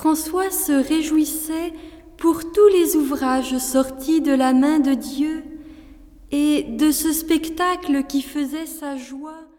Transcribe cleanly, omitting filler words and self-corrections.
François se réjouissait pour tous les ouvrages sortis de la main de Dieu et de ce spectacle qui faisait sa joie.